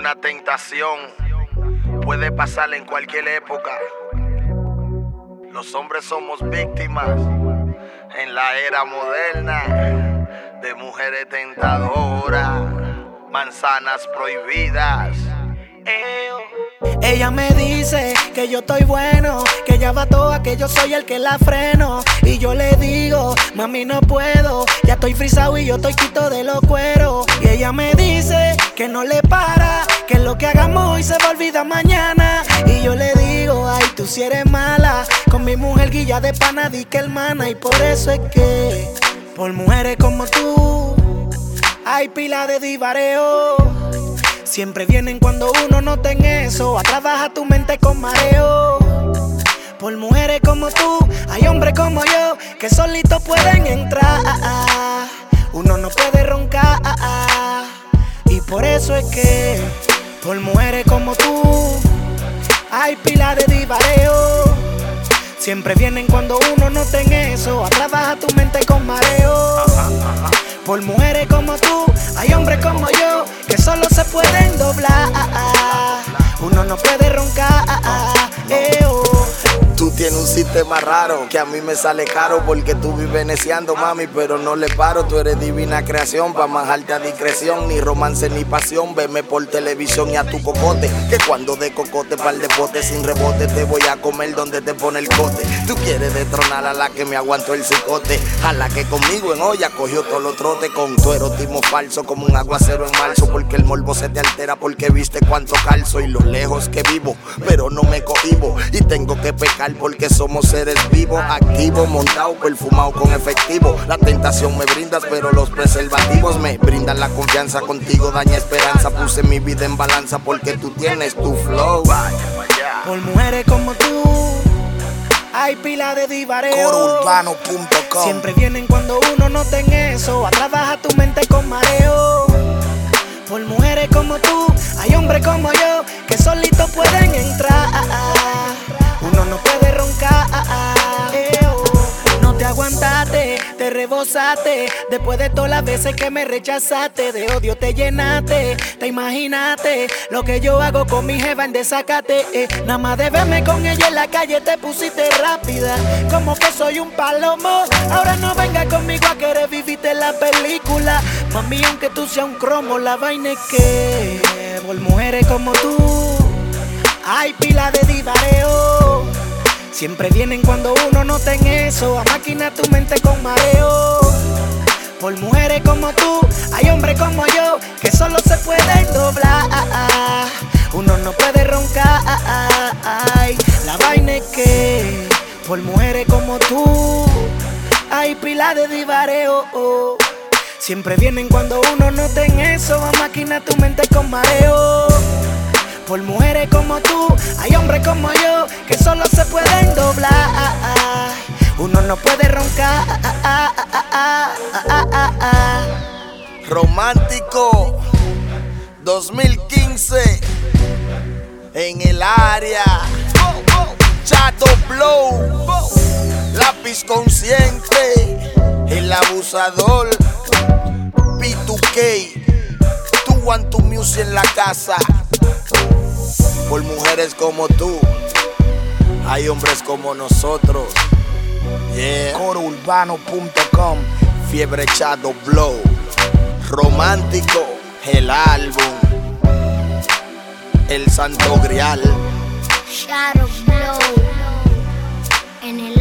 Una tentación puede pasar en cualquier época. Los hombres somos víctimas en la era moderna de mujeres tentadoras, manzanas prohibidas. Ella me dice que yo estoy bueno, que ella va toda, que yo soy el que la freno. Y yo le digo, mami no puedo, ya estoy frisado y yo estoy quito de los cueros. Y ella me dice que no le para, que lo que hagamos hoy se va a olvidar mañana. Y yo le digo, ay tú si eres mala, con mi mujer guilla de pana di que hermana. Y por eso es que, por mujeres como tú, hay pila de divareo. Siempre vienen cuando uno no ten eso, a trabajar tu mente con mareo. Por mujeres como tú, hay hombres como yo, que solitos pueden entrar. Uno no puede roncar. Y por eso es que, por mujeres como tú, hay pila de divareo. Siempre vienen cuando uno no ten eso, a trabajar tu mente con mareo. Por mujeres como tú, hay hombres como yo, que solo se pueden doblar. Uno no puede roncar. Tú tienes un sistema raro que a mí me sale caro, porque tú vives neciando, mami, pero no le paro. Tú eres divina creación, pa' manjarte a discreción. Ni romance ni pasión, veme por televisión y a tu cocote, que cuando de cocote pa'l de bote sin rebote te voy a comer donde te pone el cote. Tú quieres destronar a la que me aguantó el cicote, a la que conmigo en olla cogió todos los trotes. Con tu erotismo falso como un aguacero en marzo, porque el morbo se te altera porque viste cuánto calzo. Y lo lejos que vivo, pero no me cohibo, y tengo que pecar porque somos seres vivos, activos, montados, perfumados con efectivo. La tentación me brindas, pero los preservativos me brindan la confianza. Contigo daña esperanza, puse mi vida en balanza porque tú tienes tu flow. Por mujeres como tú, hay pila de divareo. Corourbano.com. Siempre vienen cuando uno no ten eso, a trabajar tu mente con mareo. Por mujeres como tú, hay hombres como yo, que solitos pueden entrar. Uno no puede roncar. No te aguantaste, te rebosaste. Después de todas las veces que me rechazaste, de odio te llenaste. Te imaginaste lo que yo hago con mi jeva en desacate. Nada más de verme con ella en la calle te pusiste rápida, como que soy un palomo. Ahora no venga conmigo a querer vivirte la película. Mami, aunque tú seas un cromo, la vaina es que, por mujeres como tú, hay pila de divareo. Siempre vienen cuando uno no ten eso, a máquina tu mente con mareo. Por mujeres como tú, hay hombres como yo, que solo se pueden doblar. Uno no puede roncar. La vaina es que, por mujeres como tú, hay pila de divareo. Siempre vienen cuando uno no ten eso, a máquina tu mente con mareo. Por mujeres como tú, hay hombres como yo, que solo se pueden doblar. Uno no puede roncar. Romántico 2015 en el área. Chato Blow, lápiz consciente, el abusador, P2K, tú and tu music en la casa. Por mujeres como tú, hay hombres como nosotros. Yeah. Corourbano.com. Fiebre Chato Blow. Romántico, el álbum. El Santo Grial. Shadow Blow en el